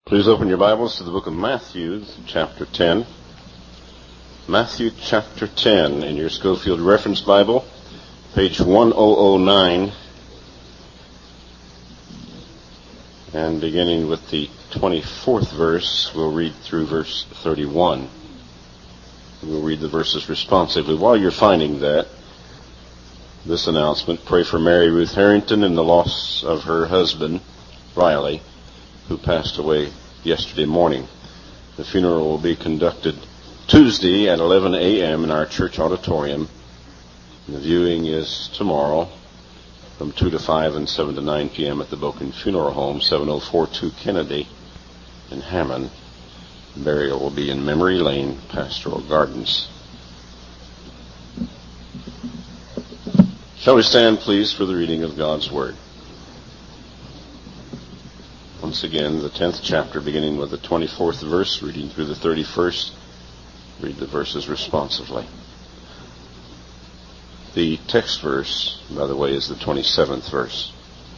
Please open your Bibles to the book of Matthew, chapter 10. Matthew chapter 10 in your Schofield Reference Bible, page 1009. And beginning with the 24th verse, we'll read through verse 31. We'll read the verses responsively. While you're finding that, this announcement: pray for Mary Ruth Harrington and the loss of her husband, Riley, who passed away yesterday morning. The funeral will be conducted Tuesday at 11 a.m. in our church auditorium. The viewing is tomorrow from 2 to 5 and 7 to 9 p.m. at the Boken Funeral Home, 7042 Kennedy in Hammond. The burial will be in Memory Lane, Pastoral Gardens. Shall we stand, please, for the reading of God's Word? Once again, the 10th chapter, beginning with the 24th verse, reading through the 31st. Read the verses responsively. The text verse, by the way, is the 27th verse.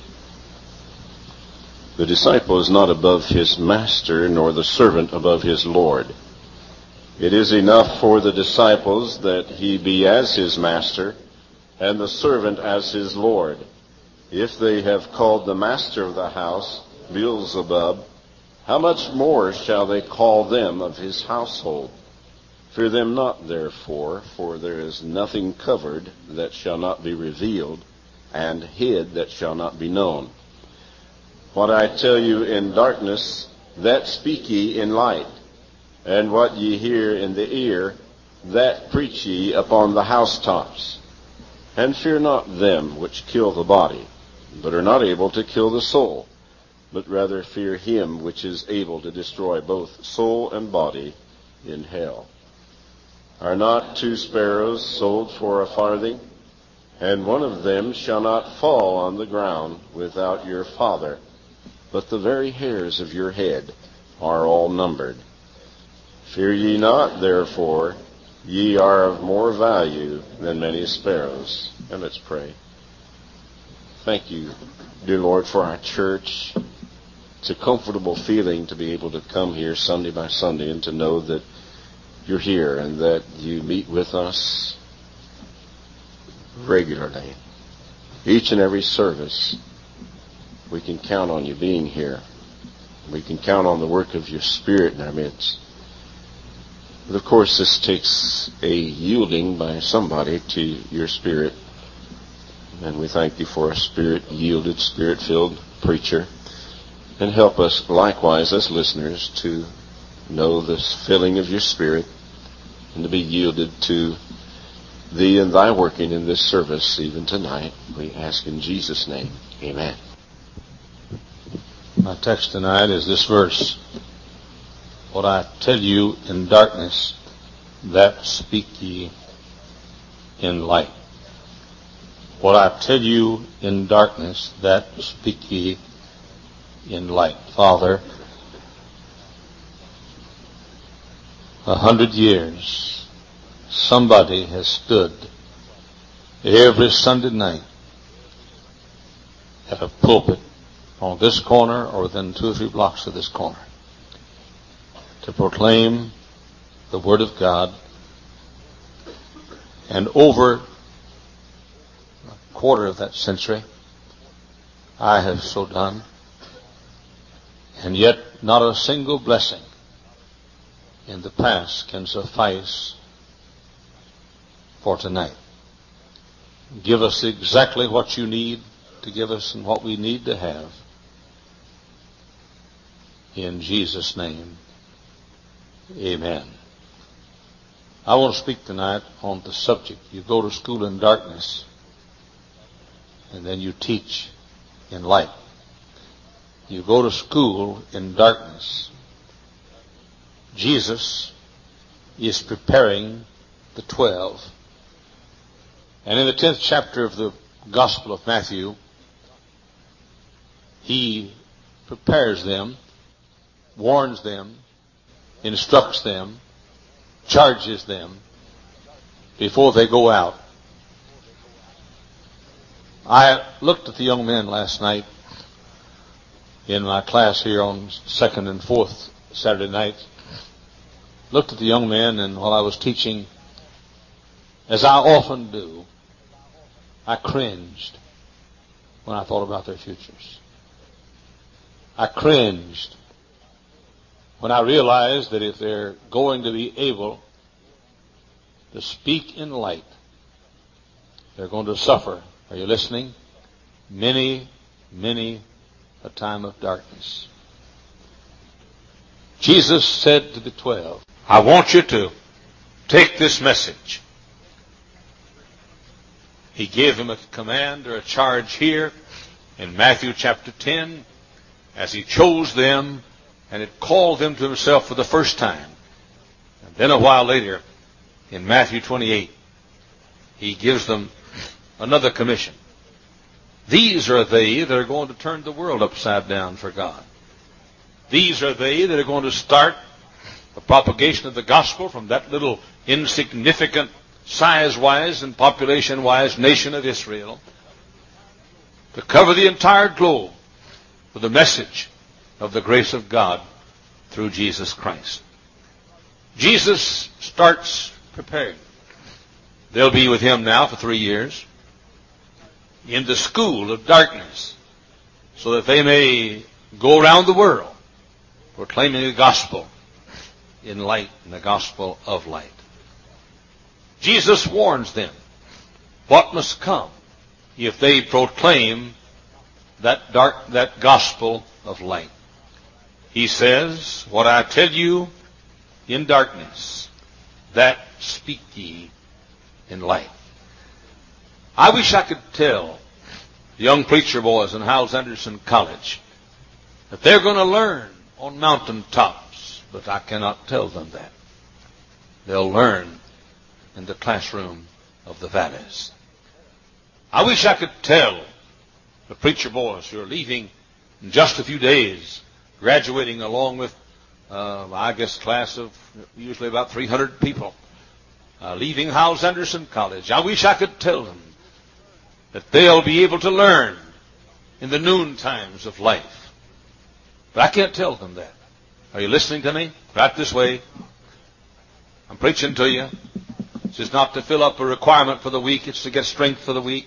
The disciple is not above his master, nor the servant above his Lord. It is enough for the disciples that he be as his master, and the servant as his Lord. If they have called the master of the house Beelzebub, how much more shall they call them of his household? Fear them not, therefore, for there is nothing covered that shall not be revealed, and hid that shall not be known. What I tell you in darkness, that speak ye in light, and what ye hear in the ear, that preach ye upon the housetops. And fear not them which kill the body, but are not able to kill the soul, but rather fear him which is able to destroy both soul and body in hell. Are not 2 sparrows sold for a farthing? And one of them shall not fall on the ground without your Father, but the very hairs of your head are all numbered. Fear ye not, therefore, ye are of more value than many sparrows. And let's pray. Thank you, dear Lord, for our church. It's a comfortable feeling to be able to come here Sunday by Sunday and to know that you're here and that you meet with us regularly. Each and every service, we can count on you being here. We can count on the work of your Spirit in our midst. But of course, this takes a yielding by somebody to your Spirit. And we thank you for a Spirit-yielded, Spirit-filled preacher. And help us likewise as listeners to know this filling of your Spirit and to be yielded to thee and thy working in this service even tonight. We ask in Jesus' name. Amen. My text tonight is this verse. What I tell you in darkness, that speak ye in light. What I tell you in darkness, that speak ye in light. Father, 100 years, somebody has stood every Sunday night at a pulpit on this corner or within 2 or 3 blocks of this corner to proclaim the Word of God. And over a quarter of that century, I have so done. And yet not a single blessing in the past can suffice for tonight. Give us exactly what you need to give us and what we need to have. In Jesus' name, amen. I want to speak tonight on the subject. You go to school in darkness, and then you teach in light. You go to school in darkness. Jesus is preparing the 12. And in the 10th chapter of the Gospel of Matthew, he prepares them, warns them, instructs them, charges them before they go out. I looked at the young men last night in my class here on second and fourth Saturday nights, looked at the young men, and while I was teaching, as I often do, I cringed when I thought about their futures. I cringed when I realized that if they're going to be able to speak in light, they're going to suffer. Are you listening? Many, many a time of darkness. Jesus said to the 12, I want you to take this message. He gave them a command or a charge here in Matthew chapter 10 as he chose them and had called them to himself for the first time. And then a while later, in Matthew 28, he gives them another commission. These are they that are going to turn the world upside down for God. These are they that are going to start the propagation of the gospel from that little insignificant size-wise and population-wise nation of Israel to cover the entire globe with the message of the grace of God through Jesus Christ. Jesus starts preparing. They'll be with him now for 3 years in the school of darkness so that they may go around the world proclaiming the gospel in light and the gospel of light. Jesus warns them what must come if they proclaim that gospel of light. He says, what I tell you in darkness, that speak ye in light. I wish I could tell the young preacher boys in Hyles Anderson College that they're going to learn on mountaintops, but I cannot tell them that. They'll learn in the classroom of the valleys. I wish I could tell the preacher boys who are leaving in just a few days, graduating along with, I guess, a class of usually about 300 people, leaving Hyles Anderson College. I wish I could tell them that they'll be able to learn in the noon times of life. But I can't tell them that. Are you listening to me? Right this way. I'm preaching to you. This is not to fill up a requirement for the week. It's to get strength for the week.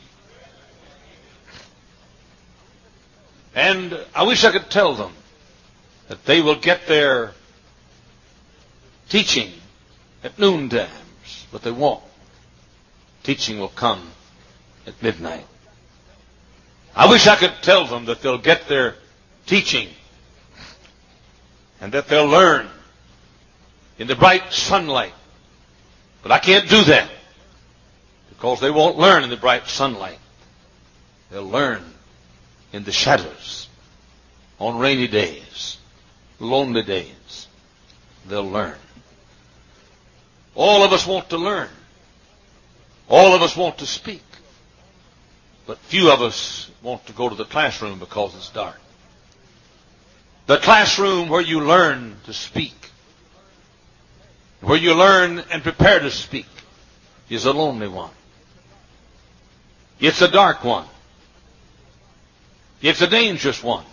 And I wish I could tell them that they will get their teaching at noon times, but they won't. Teaching will come at midnight. I wish I could tell them that they'll get their teaching and that they'll learn in the bright sunlight. But I can't do that because they won't learn in the bright sunlight. They'll learn in the shadows, on rainy days, lonely days. They'll learn. All of us want to learn. All of us want to speak. But few of us want to go to the classroom because it's dark. The classroom where you learn to speak, where you learn and prepare to speak, is a lonely one. It's a dark one. It's a dangerous one.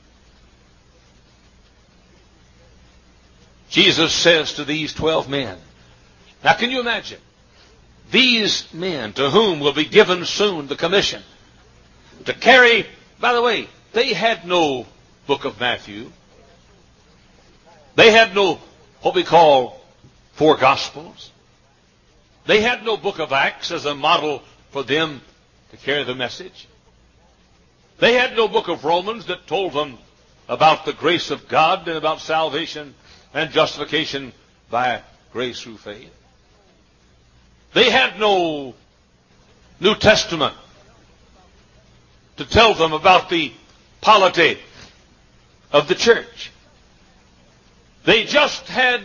Jesus says to these 12 men, now can you imagine? These men to whom will be given soon the commission to carry, by the way, they had no book of Matthew. They had no what we call 4 Gospels. They had no book of Acts as a model for them to carry the message. They had no book of Romans that told them about the grace of God and about salvation and justification by grace through faith. They had no New Testament to tell them about the polity of the church. They just had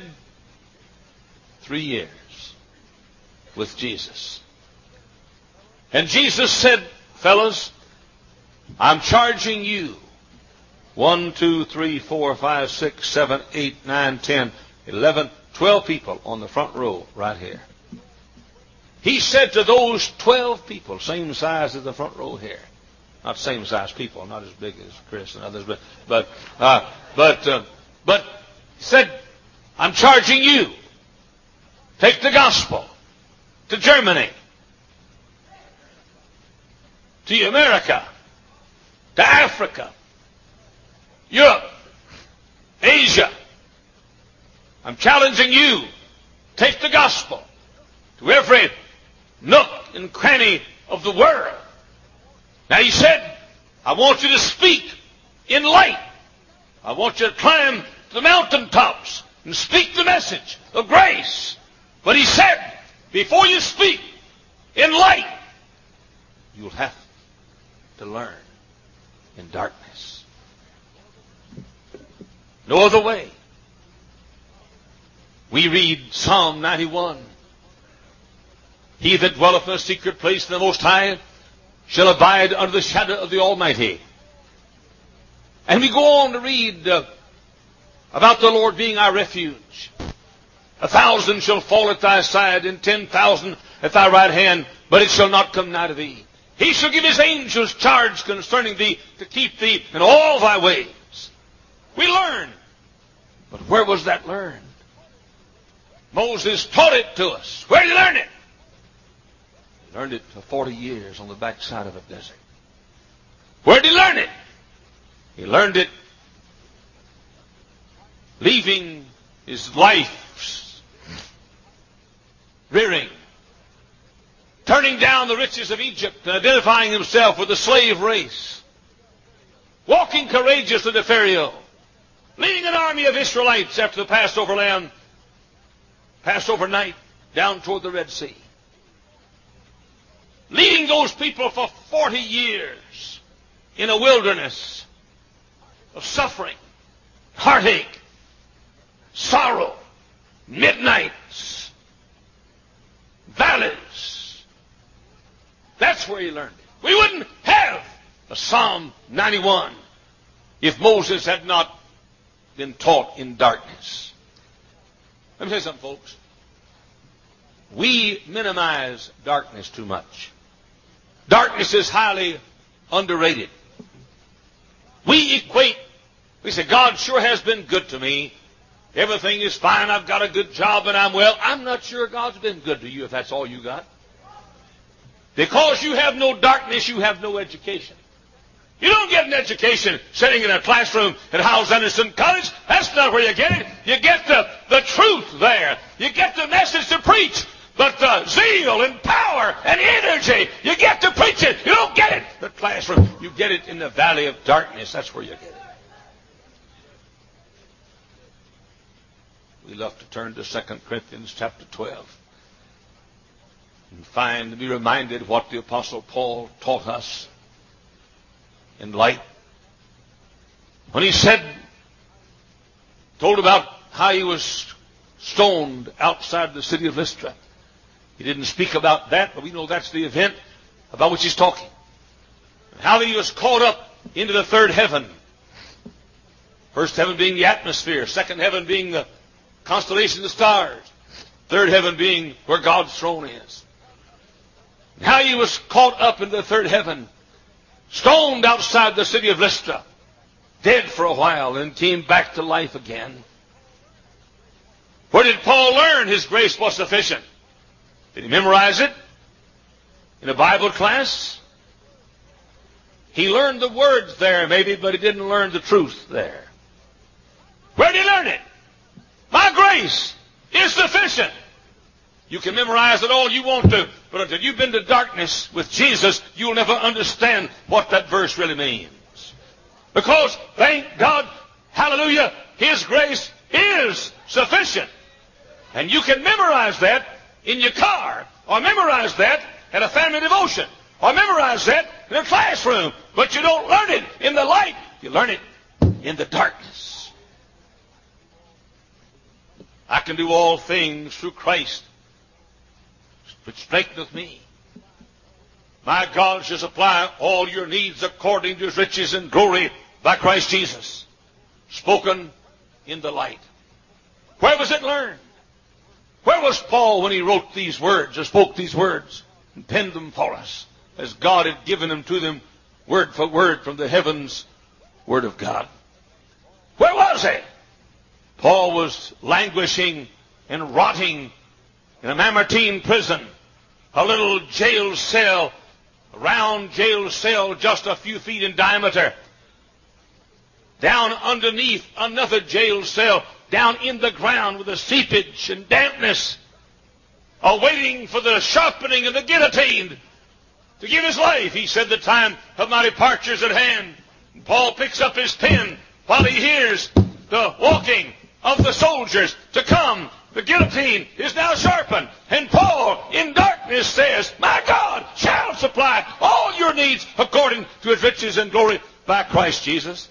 3 years with Jesus. And Jesus said, fellas, I'm charging you 1, 2, 3, 4, 5, 6, 7, 8, 9, 10, 11, 12 people on the front row right here. He said to those 12 people, same size as the front row here, Not same-sized people, not as big as Chris and others, but he said, I'm charging you. Take the gospel to Germany, to America, to Africa, Europe, Asia. I'm challenging you. Take the gospel to every nook and cranny of the world. Now he said, I want you to speak in light. I want you to climb to the mountaintops and speak the message of grace. But he said, before you speak in light, you'll have to learn in darkness. No other way. We read Psalm 91. He that dwelleth in a secret place in the Most High shall abide under the shadow of the Almighty. And we go on to read about the Lord being our refuge. 1,000 shall fall at thy side, and 10,000 at thy right hand, but it shall not come nigh to thee. He shall give his angels charge concerning thee, to keep thee in all thy ways. We learn. But where was that learned? Moses taught it to us. Where did he learn it? He learned it for 40 years on the backside of a desert. Where did he learn it? He learned it leaving his life's rearing, turning down the riches of Egypt and identifying himself with the slave race, walking courageously to Pharaoh, leading an army of Israelites after the Passover lamb, Passover night, down toward the Red Sea. Leading those people for 40 years in a wilderness of suffering, heartache, sorrow, midnights, valleys. That's where he learned it. We wouldn't have a Psalm 91 if Moses had not been taught in darkness. Let me say something, folks. We minimize darkness too much. Darkness is highly underrated. We say, God sure has been good to me. Everything is fine. I've got a good job and I'm well. I'm not sure God's been good to you if that's all you got. Because you have no darkness, you have no education. You don't get an education sitting in a classroom at Howells Anderson College. That's not where you get it. You get the truth there. You get the message to preach. But the zeal and power and energy, you get to preach it. You don't get it in the classroom. You get it in the valley of darkness. That's where you get it. We love to turn to 2 Corinthians chapter 12 and be reminded what the Apostle Paul taught us in light. When he told about how he was stoned outside the city of Lystra. He didn't speak about that, but we know that's the event about which he's talking. How he was caught up into the third heaven. First heaven being the atmosphere. Second heaven being the constellation of the stars. Third heaven being where God's throne is. How he was caught up into the third heaven. Stoned outside the city of Lystra. Dead for a while and came back to life again. Where did Paul learn his grace was sufficient? Did he memorize it in a Bible class? He learned the words there maybe, but he didn't learn the truth there. Where did he learn it? My grace is sufficient. You can memorize it all you want to, but until you've been to darkness with Jesus, you'll never understand what that verse really means. Because, thank God, hallelujah, His grace is sufficient. And you can memorize that in your car, or memorize that at a family devotion, or memorize that in a classroom, but you don't learn it in the light. You learn it in the darkness. I can do all things through Christ, which strengtheneth me. My God shall supply all your needs according to His riches and glory by Christ Jesus. Spoken in the light. Where was it learned? Where was Paul when he wrote these words or spoke these words and penned them for us as God had given them to them word for word from the heavens Word of God. Where was he? Paul was languishing and rotting in a Mamertine prison, a little jail cell, a round jail cell just a few feet in diameter. Down underneath another jail cell, down in the ground with the seepage and dampness, awaiting for the sharpening and the guillotine to give his life. He said, the time of my departure is at hand. And Paul picks up his pen while he hears the walking of the soldiers to come. The guillotine is now sharpened. And Paul, in darkness, says, my God shall supply all your needs according to his riches and glory by Christ Jesus.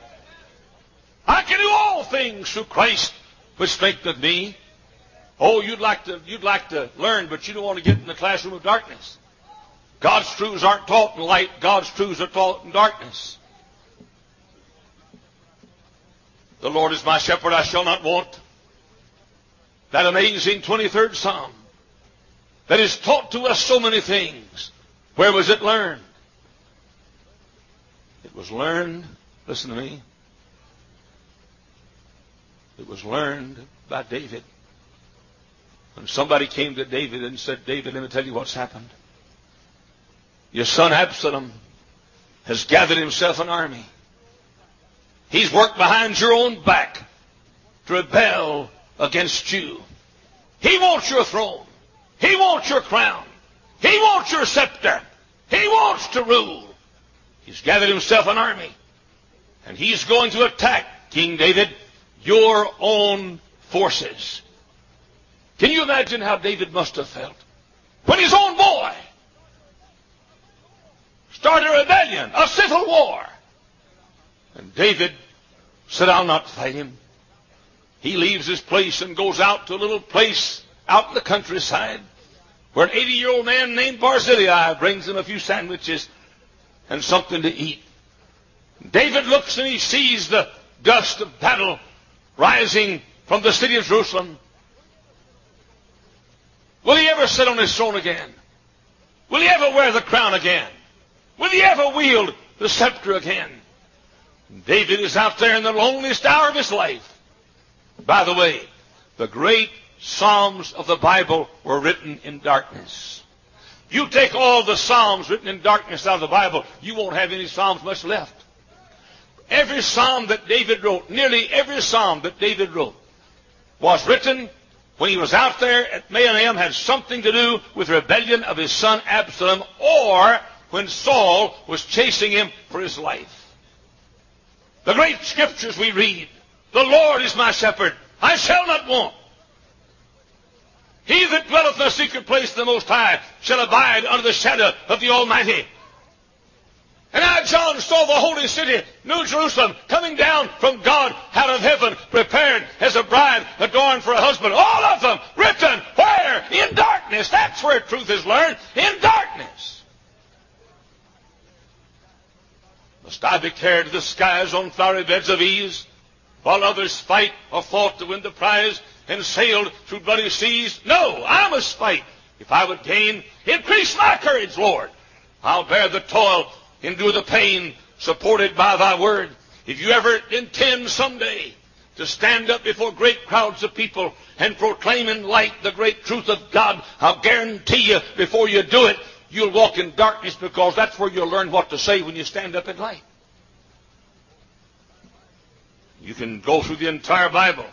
I can do all things through Christ which strengtheneth me. Oh, you'd like to learn, but you don't want to get in the classroom of darkness. God's truths aren't taught in light. God's truths are taught in darkness. The Lord is my shepherd, I shall not want. That amazing 23rd Psalm that is taught to us so many things. Where was it learned? It was learned, listen to me, it was learned by David. When somebody came to David and said, David, let me tell you what's happened. Your son Absalom has gathered himself an army. He's worked behind your own back to rebel against you. He wants your throne. He wants your crown. He wants your scepter. He wants to rule. He's gathered himself an army. And he's going to attack, King David, your own forces. Can you imagine how David must have felt when his own boy started a rebellion, a civil war? And David said, I'll not fight him. He leaves his place and goes out to a little place out in the countryside where an 80-year-old man named Barzillai brings him a few sandwiches and something to eat. David looks and he sees the dust of battle rising from the city of Jerusalem. Will he ever sit on his throne again? Will he ever wear the crown again? Will he ever wield the scepter again? David is out there in the loneliest hour of his life. By the way, the great Psalms of the Bible were written in darkness. You take all the Psalms written in darkness out of the Bible, you won't have any Psalms much left. Every Psalm that David wrote, nearly every Psalm that David wrote, was written when he was out there at Mahanaim, had something to do with the rebellion of his son Absalom, or when Saul was chasing him for his life. The great scriptures we read, the Lord is my shepherd, I shall not want. He that dwelleth in the secret place of the Most High shall abide under the shadow of the Almighty. And I, John, saw the holy city, New Jerusalem, coming down from God out of heaven, prepared as a bride adorned for a husband. All of them written where? In darkness. That's where truth is learned, in darkness. Must I be carried to the skies on flowery beds of ease, while others fight or fought to win the prize and sailed through bloody seas? No, I must fight. If I would gain, increase my courage, Lord. I'll bear the toil, endure the pain, supported by thy word. If you ever intend someday to stand up before great crowds of people and proclaim in light the great truth of God, I'll guarantee you, before you do it, you'll walk in darkness, because that's where you'll learn what to say when you stand up in light. You can go through the entire Bible.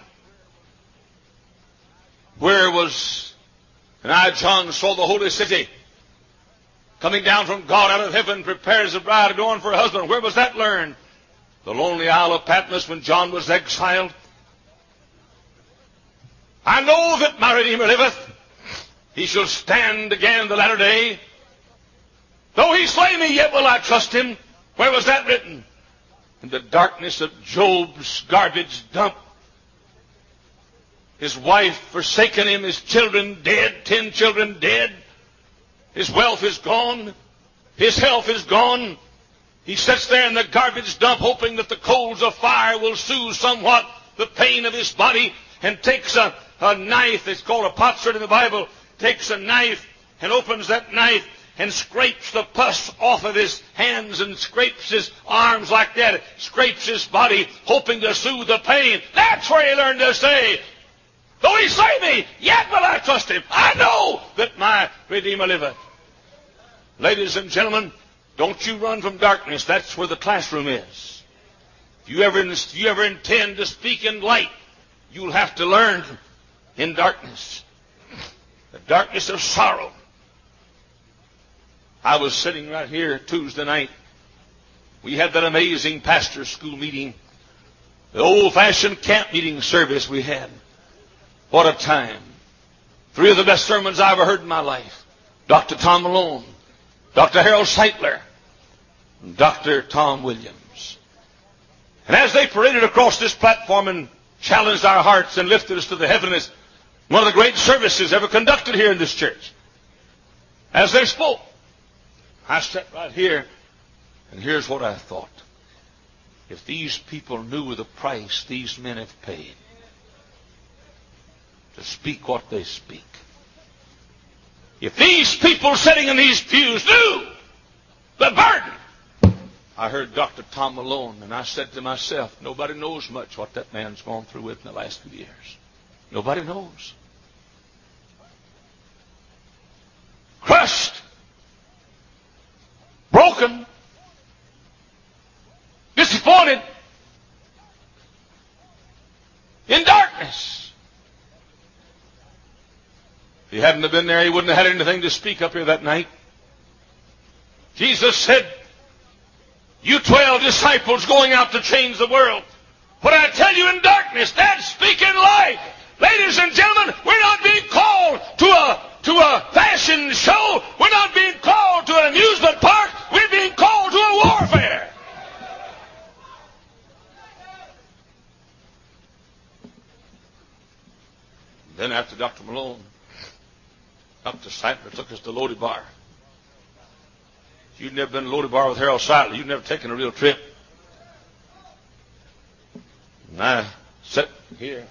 Where was, and I, John, saw the holy city coming down from God out of heaven, prepared as a bride adorned for a husband. Where was that learned? The lonely Isle of Patmos, when John was exiled. I know that my Redeemer liveth. He shall stand again the latter day. Though he slay me, yet will I trust him. Where was that written? In the darkness of Job's garbage dump. His wife forsaken him, his children dead, 10 children dead. His wealth is gone. His health is gone. He sits there in the garbage dump hoping that the coals of fire will soothe somewhat the pain of his body, and takes a knife, it's called a potsherd in the Bible, takes a knife and opens that knife and scrapes the pus off of his hands and scrapes his arms like that, scrapes his body, hoping to soothe the pain. That's where he learned to say, though he slay me, yet will I trust him. I know that my Redeemer liveth. Ladies and gentlemen, don't you run from darkness. That's where the classroom is. If you ever intend to speak in light, you'll have to learn in darkness. The darkness of sorrow. I was sitting right here Tuesday night. We had that amazing pastor's school meeting. The old-fashioned camp meeting service we had. What a time. 3 of the best sermons I ever heard in my life. Dr. Tom Malone, Dr. Harold Seitler, and Dr. Tom Williams. And as they paraded across this platform and challenged our hearts and lifted us to the heavens, one of the great services ever conducted here in this church. As they spoke, I sat right here, and here's what I thought. If these people knew the price these men have paid to speak what they speak, if these people sitting in these pews knew the burden. I heard Dr. Tom Malone, and I said to myself, nobody knows much what that man's gone through with in the last few years. Nobody knows. Crushed, broken, disappointed, in darkness. If he hadn't have been there, he wouldn't have had anything to speak up here that night. Jesus said, you 12 disciples going out to change the world. What I tell you in darkness, that's speaking light. Ladies and gentlemen, we're not being called to a fashion show. We're not being called to an amusement park. We're being called to a warfare. Then after Dr. Malone, Dr. Seitler took us to Lodi Bar. If you'd never been to Lodi Bar with Harold Seitler, you'd never taken a real trip. And I sat here,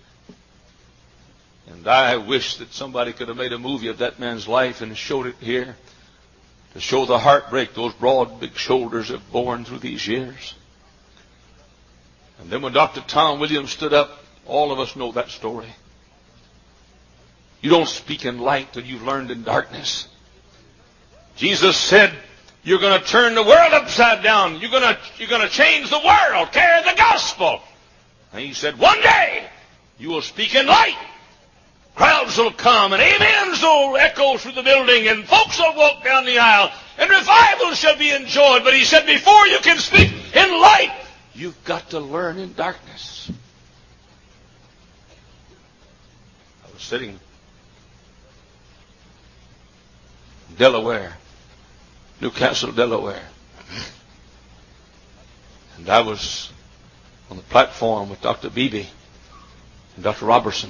and I wish that somebody could have made a movie of that man's life and showed it here to show the heartbreak those broad, big shoulders have borne through these years. And then when Dr. Tom Williams stood up, all of us know that story. You don't speak in light till you've learned in darkness. Jesus said, you're going to turn the world upside down. You're going to change the world, carry the gospel. And he said, one day you will speak in light. Crowds will come and amens will echo through the building and folks will walk down the aisle and revival shall be enjoyed. But he said, before you can speak in light, you've got to learn in darkness. I was sitting in Delaware, Newcastle, Delaware. And I was on the platform with Dr. Beebe and Dr. Robertson.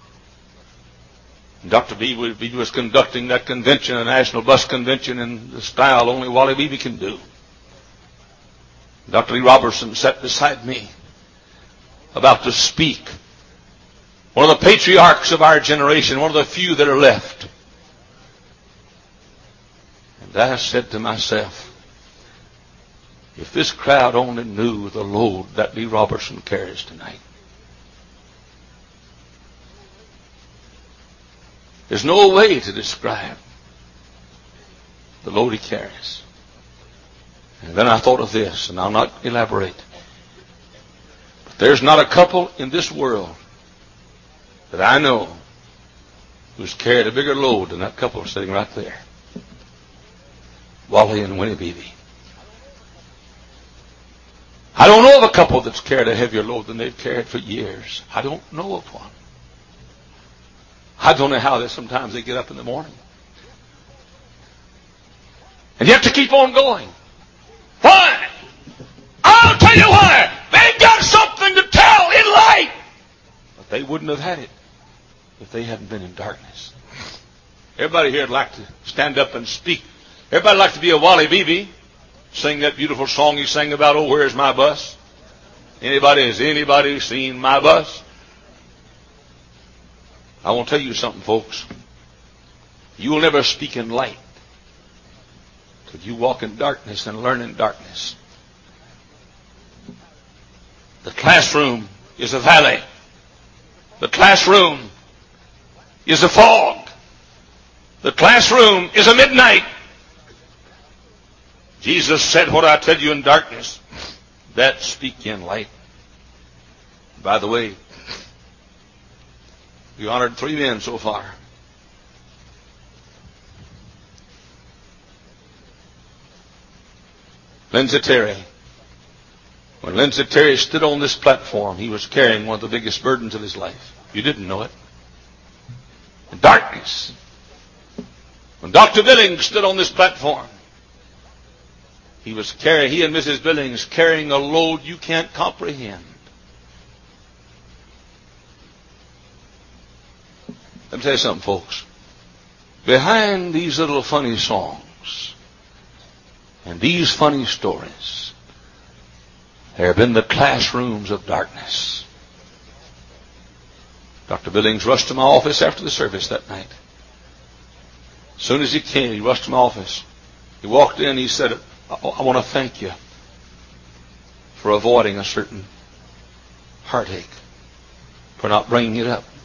And Dr. Beebe was conducting that convention, a national bus convention, in the style only Wally Beebe can do. Dr. Lee Robertson sat beside me, about to speak. One of the patriarchs of our generation, one of the few that are left. And I said to myself, if this crowd only knew the load that Lee Robertson carries tonight. There's no way to describe the load he carries. And then I thought of this, and I'll not elaborate. But there's not a couple in this world that I know who's carried a bigger load than that couple sitting right there. Wally and Winnie Beebe. I don't know of a couple that's carried a heavier load than they've carried for years. I don't know of one. I don't know how sometimes they get up in the morning. And you have to keep on going. Why? I'll tell you why. They've got something to tell in light. But they wouldn't have had it if they hadn't been in darkness. Everybody here would like to stand up and speak. Everybody would like to be a Wally Beebe. Sing that beautiful song he sang about, oh, where's my bus? Has anybody seen my bus? I want to tell you something, folks. You will never speak in light Could you walk in darkness and learn in darkness? The classroom is a valley. The classroom is a fog. The classroom is a midnight. Jesus said, what I tell you in darkness, that speak in light. By the way, we honored 3 men so far. Lindsay Terry. When Lindsay Terry stood on this platform, he was carrying one of the biggest burdens of his life. You didn't know it. Darkness. When Dr. Billings stood on this platform, he and Mrs. Billings carrying a load you can't comprehend. Let me tell you something, folks. Behind these little funny songs and these funny stories, there have been the classrooms of darkness. Dr. Billings rushed to my office after the service that night. As soon as he came, he rushed to my office. He walked in, he said, I want to thank you for avoiding a certain heartache, for not bringing it up.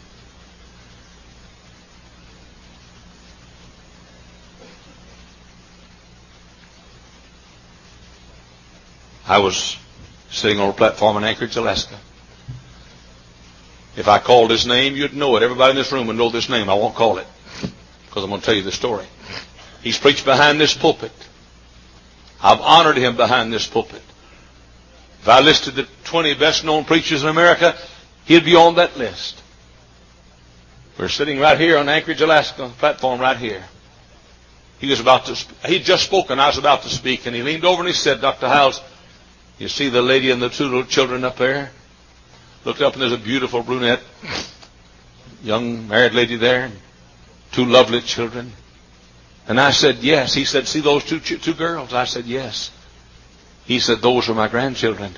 I was sitting on a platform in Anchorage, Alaska. If I called his name, you'd know it. Everybody in this room would know this name. I won't call it because I'm going to tell you the story. He's preached behind this pulpit. I've honored him behind this pulpit. If I listed the 20 best known preachers in America, he'd be on that list. We're sitting right here on Anchorage, Alaska, platform right here. He'd just spoken. I was about to speak, and he leaned over and he said, Dr. Hiles, you see the lady and the 2 little children up there? Looked up and there's a beautiful brunette, young married lady there, and 2 lovely children. And I said, yes. He said, see those two girls? I said, yes. He said, those are my grandchildren.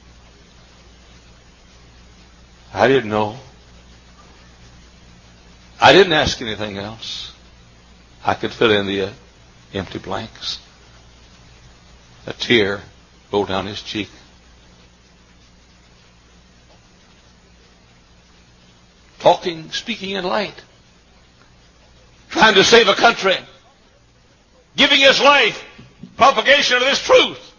I didn't know. I didn't ask anything else. I could fill in the empty blanks. A tear rolled down his cheek. Speaking in light. Trying to save a country. Giving his life. Propagation of this truth.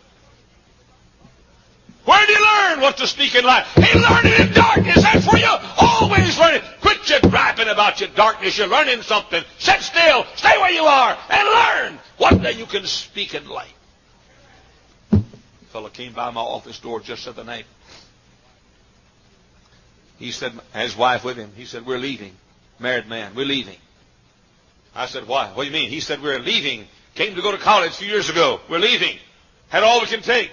Where did he learn what to speak in light? He learned it in darkness. That's where you always learn it. Quit your griping about your darkness. You're learning something. Sit still. Stay where you are and learn. One day you can speak in light. A fellow came by my office door just the other night. He said, his wife with him, he said, we're leaving. Married man, we're leaving. I said, why? What do you mean? He said, we're leaving. Came to go to college a few years ago. We're leaving. Had all we can take.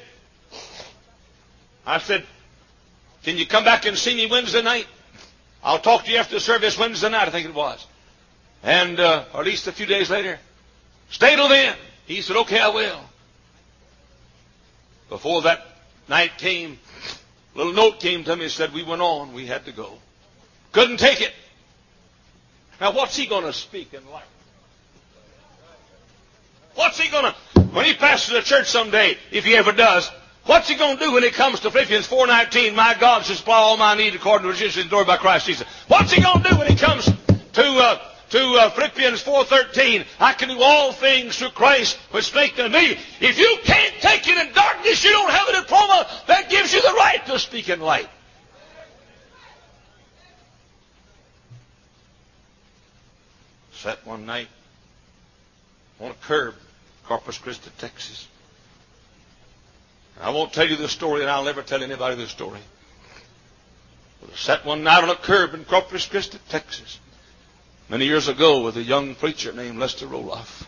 I said, can you come back and see me Wednesday night? I'll talk to you after the service Wednesday night, I think it was. And, or at least a few days later. Stay till then. He said, okay, I will. Before that night came, a little note came to me and said we went on. We had to go. Couldn't take it. Now what's he going to speak in life? What's he going to, when he pastors a church someday, if he ever does, what's he going to do when it comes to Philippians 4:19? My God shall supply all my need according to his riches and glory by Christ Jesus. What's he going to do when he comes to Philippians 4:13? I can do all things through Christ which strengthens me. If you can't take it in darkness, you don't have a diploma that gives you the right to speak in light. Sat one night on a curb, Corpus Christi, Texas. I won't tell you the story, and I'll never tell anybody the story. But I sat one night on a curb in Corpus Christi, Texas, many years ago with a young preacher named Lester Roloff.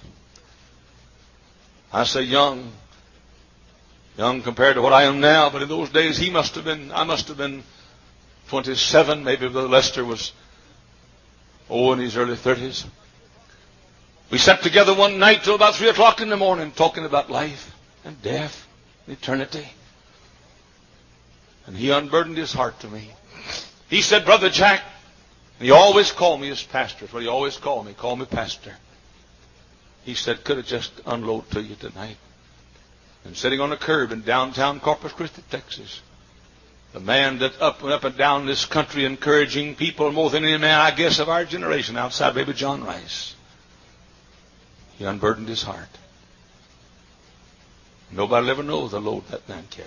I say young compared to what I am now, but in those days I must have been 27, maybe Lester was in his early 30s. We sat together one night till about 3 o'clock in the morning talking about life and death and eternity. And he unburdened his heart to me. He said, Brother Jack, and he always called me his pastor. That's what he always called me. He called me pastor. he said, could have just unload to you tonight. And sitting on a curb in downtown Corpus Christi, Texas, the man that up and down this country encouraging people more than any man, I guess, of our generation outside maybe John Rice. He unburdened his heart. Nobody will ever know the load that man carried.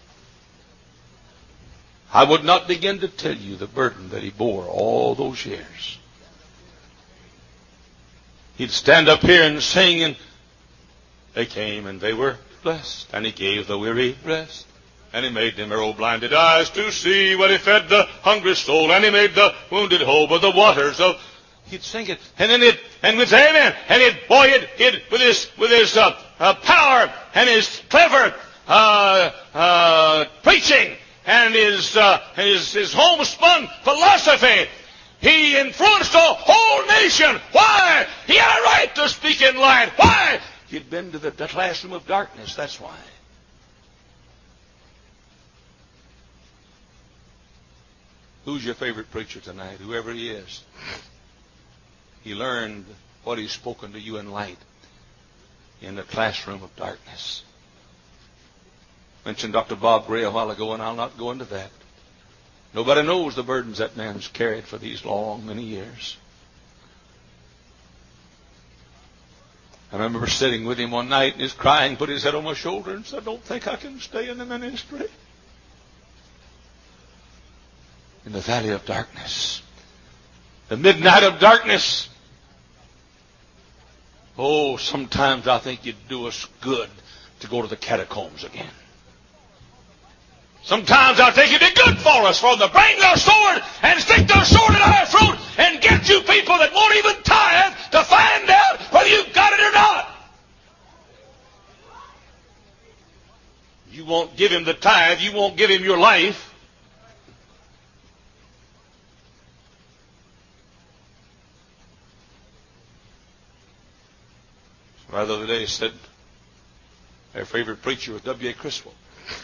I would not begin to tell you the burden that he bore all those years. He'd stand up here and sing, and they came and they were blessed, and he gave the weary rest, and he made them their old blinded eyes to see, when he fed the hungry soul, and he made the wounded whole by the waters of. He'd sing it, and then with amen, and he'd with his power and his clever preaching and his homespun philosophy, he influenced a whole nation. Why? He had a right to speak in light. Why? He'd been to the classroom of darkness. That's why. Who's your favorite preacher tonight? Whoever he is. He learned what he's spoken to you in light in the classroom of darkness. I mentioned Dr. Bob Gray a while ago, and I'll not go into that. Nobody knows the burdens that man's carried for these long, many years. I remember sitting with him one night, and he was crying, put his head on my shoulder, and said, I don't think I can stay in the ministry. In the valley of darkness. The midnight of darkness. Oh, sometimes I think it'd do us good to go to the catacombs again. Sometimes I think it'd be good for us to bring their sword and stick their sword in our throat and get you people that won't even tithe to find out whether you've got it or not. You won't give him the tithe. You won't give him your life. The other day said their favorite preacher was W.A. Criswell.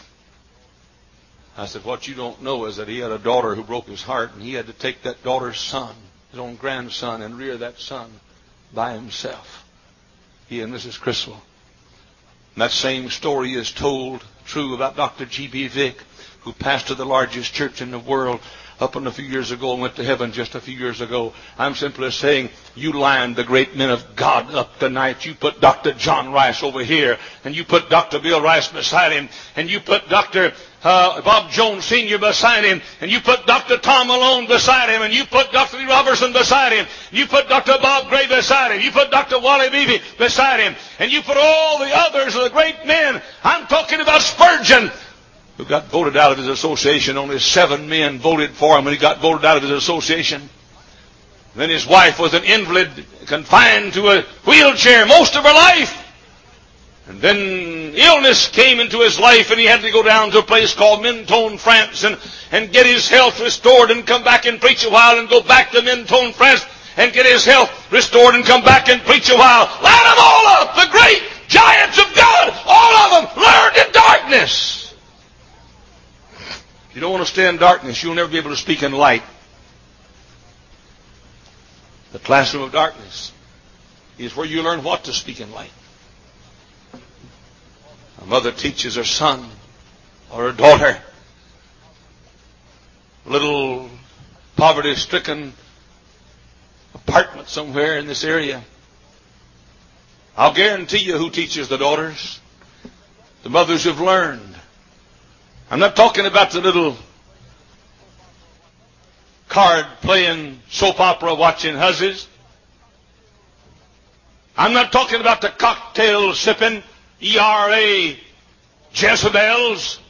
I said, what you don't know is that he had a daughter who broke his heart, and he had to take that daughter's son, his own grandson, and rear that son by himself. He and Mrs. Criswell. And that same story is told true about Dr. G.B. Vick, who pastored the largest church in the world up a few years ago and went to heaven just a few years ago. I'm simply saying, you lined the great men of God up tonight. You put Dr. John Rice over here, and you put Dr. Bill Rice beside him, and you put Dr. Bob Jones Sr. beside him, and you put Dr. Tom Malone beside him, and you put Dr. Lee Robertson beside him, you put Dr. Bob Gray beside him, you put Dr. Wally Beebe beside him, and you put all the others of the great men. I'm talking about Spurgeon, who got voted out of his association. Only 7 men voted for him when he got voted out of his association. Then his wife was an invalid, confined to a wheelchair most of her life. And then illness came into his life, and he had to go down to a place called Mentone, France, and get his health restored and come back and preach a while, and go back to Mentone, France, and get his health restored and come back and preach a while. Line them all up! The great giants of God, all of them learned in darkness. If you don't want to stay in darkness, you'll never be able to speak in light. The classroom of darkness is where you learn what to speak in light. A mother teaches her son or her daughter, a little poverty-stricken apartment somewhere in this area. I'll guarantee you who teaches the daughters. The mothers who've learned. I'm not talking about the little card-playing, soap opera-watching hussies. I'm not talking about the cocktail-sipping, ERA Jezebels.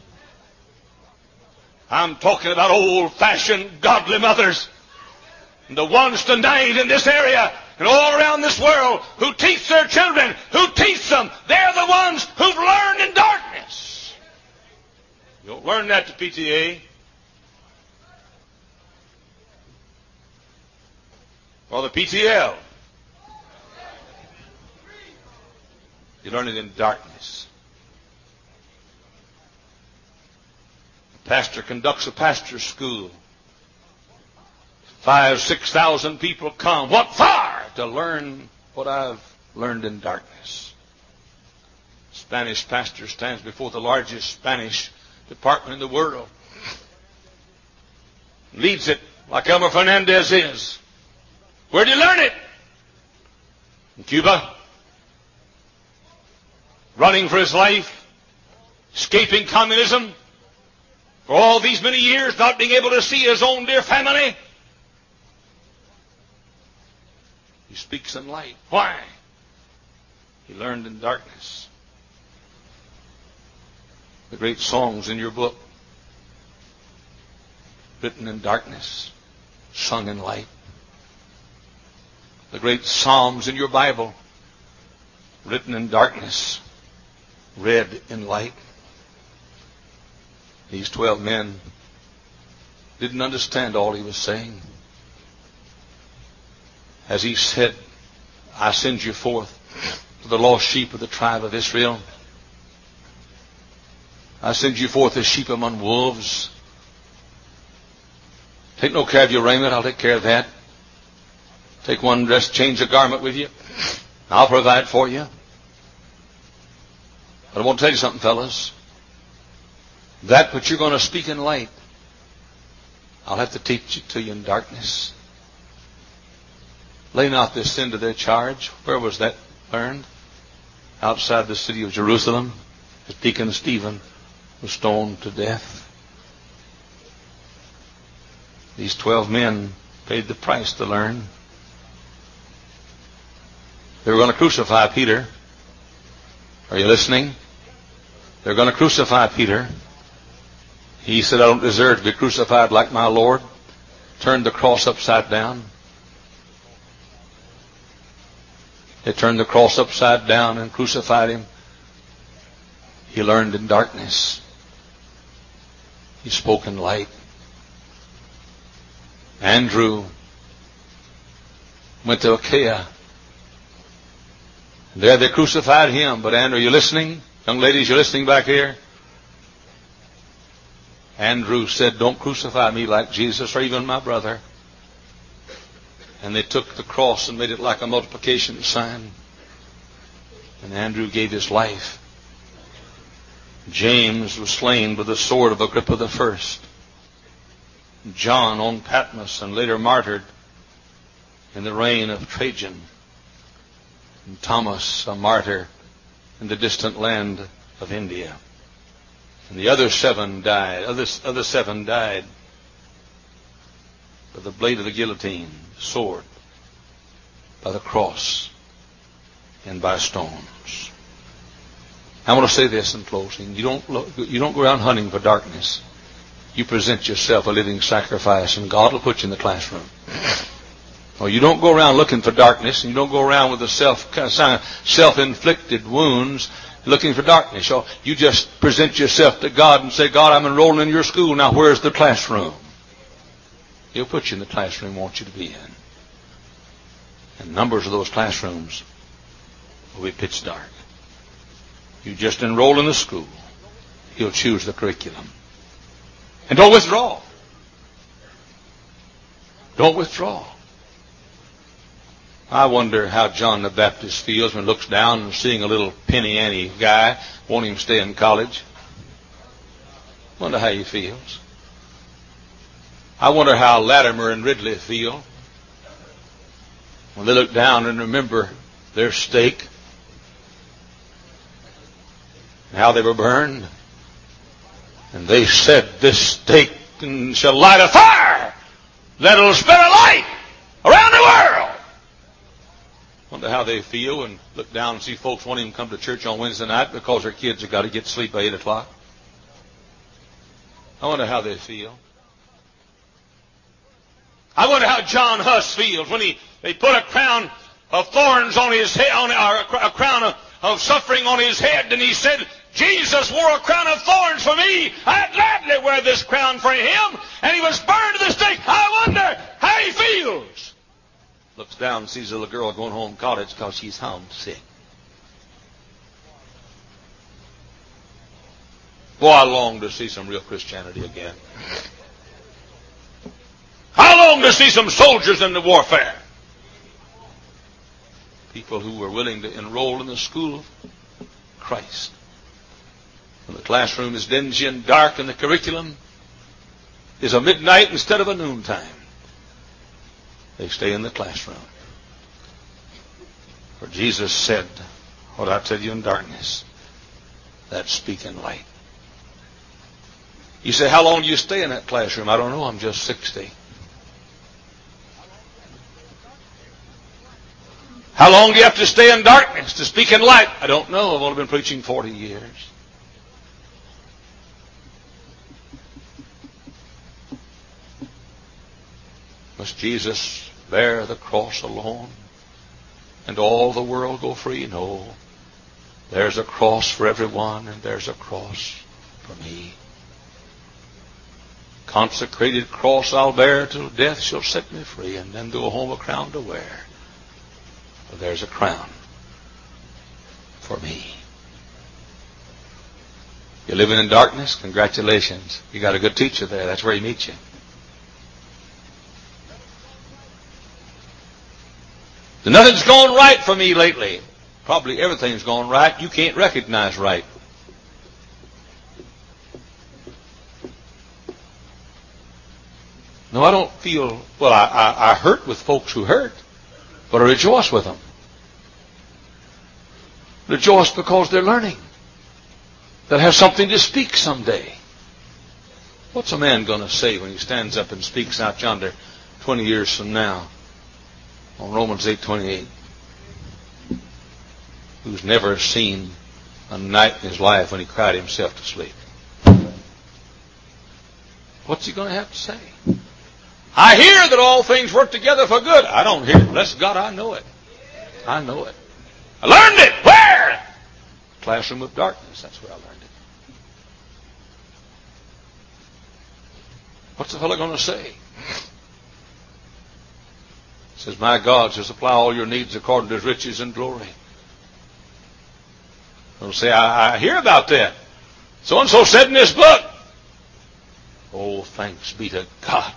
I'm talking about old-fashioned, godly mothers. And the ones tonight in this area and all around this world who teach their children, who teach them, they're the ones who've learned in darkness. You don't learn that to PTA. Or the PTL. You learn it in darkness. The pastor conducts a pastor's school. 5,000 to 6,000 people come. What for? To learn what I've learned in darkness. Spanish pastor stands before the largest Spanish department in the world. Leads it like Elmer Fernandez is. Where did he learn it? In Cuba. Running for his life. Escaping communism. For all these many years not being able to see his own dear family. He speaks in light. Why? He learned in darkness. The great songs in your book, written in darkness, sung in light. The great psalms in your Bible, written in darkness, read in light. These 12 men didn't understand all he was saying. As he said, I send you forth to the lost sheep of the tribe of Israel. I send you forth as sheep among wolves. Take no care of your raiment, I'll take care of that. Take one dress, change a garment with you. I'll provide for you. But I want to tell you something, fellas. That which you're going to speak in light, I'll have to teach it to you in darkness. Lay not this sin to their charge. Where was that learned? Outside the city of Jerusalem, as Deacon Stephen was stoned to death. These 12 men paid the price to learn. They were going to crucify Peter. Are you listening? They're going to crucify Peter. He said, I don't deserve to be crucified like my Lord. Turned the cross upside down. They turned the cross upside down and crucified him. He learned in darkness. He spoke in light. Andrew went to Achaia. There they crucified him. But Andrew, you listening? Young ladies, you listening back here? Andrew said, don't crucify me like Jesus or even my brother. And they took the cross and made it like a multiplication sign. And Andrew gave his life. James was slain with the sword of Agrippa the First. John on Patmos and later martyred in the reign of Trajan. And Thomas, a martyr in the distant land of India. And the other 7 died. Other 7 died by the blade of the guillotine, the sword, by the cross, and by stones. I want to say this in closing. You don't go around hunting for darkness. You present yourself a living sacrifice, and God will put you in the classroom. Or you don't go around looking for darkness, and you don't go around with the self-inflicted wounds looking for darkness. You just present yourself to God and say, God, I'm enrolling in your school. Now where's the classroom? He'll put you in the classroom he wants you to be in. And numbers of those classrooms will be pitch dark. You just enroll in the school. He'll choose the curriculum. And don't withdraw. Don't withdraw. I wonder how John the Baptist feels when he looks down and seeing a little penny ante guy wanting him to stay in college. Wonder how he feels. I wonder how Latimer and Ridley feel when they look down and remember their stake, how they were burned. And they said, this stake shall light a fire that'll spread a light around the world. Wonder how they feel and look down and see folks wanting to come to church on Wednesday night because their kids have got to get to sleep by 8 o'clock. I wonder how they feel. I wonder how John Huss feels when they put a crown of thorns on his head, a crown of suffering on his head, and he said, Jesus wore a crown of thorns for me. I'd gladly wear this crown for him. And he was burned to the stake. I wonder how he feels. Looks down and sees a little girl going home from college because she's homesick. Boy, I long to see some real Christianity again. I long to see some soldiers in the warfare. People who were willing to enroll in the school of Christ. When the classroom is dingy and dark and the curriculum is a midnight instead of a noontime, they stay in the classroom. For Jesus said, what I tell you in darkness, that speak in light. You say, how long do you stay in that classroom? I don't know, I'm just 60. How long do you have to stay in darkness to speak in light? I don't know, I've only been preaching 40 years. Must Jesus bear the cross alone and all the world go free? No. There's a cross for everyone, and there's a cross for me. Consecrated cross I'll bear till death shall set me free, and then go home a crown to wear. For there's a crown for me. You're living in darkness? Congratulations. You got a good teacher there. That's where he meets you. Nothing's gone right for me lately. Probably everything's gone right. You can't recognize right. No, I don't feel, well, I hurt with folks who hurt, but I rejoice with them. Rejoice because they're learning. They'll have something to speak someday. What's a man going to say when he stands up and speaks out yonder 20 years from now on Romans 8:28? Who's never seen a night in his life when he cried himself to sleep. What's he going to have to say? I hear that all things work together for good. I don't hear it. Bless God, I know it. I know it. I learned it. Where? Classroom of darkness. That's where I learned it. What's the fellow going to say? He says, my God shall supply all your needs according to his riches and glory. He'll say, I hear about that. So-and-so said in this book. Oh, thanks be to God.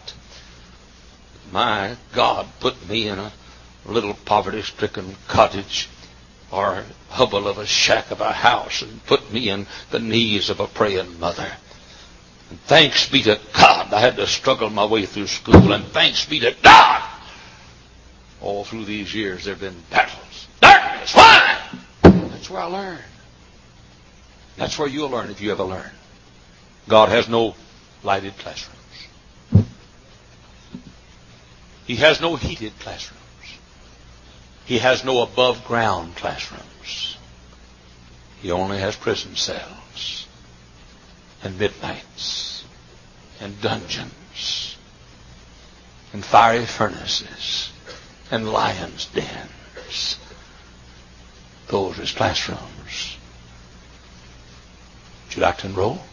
My God put me in a little poverty-stricken cottage or hovel of a shack of a house and put me in the knees of a praying mother. And thanks be to God, I had to struggle my way through school, and thanks be to God, all through these years there have been battles. Darkness, why? That's where I learned. That's where you'll learn if you ever learn. God has no lighted classrooms. He has no heated classrooms. He has no above ground classrooms. He only has prison cells and midnights and dungeons and fiery furnaces and lions' dens. Those are his classrooms. Would you like to enroll?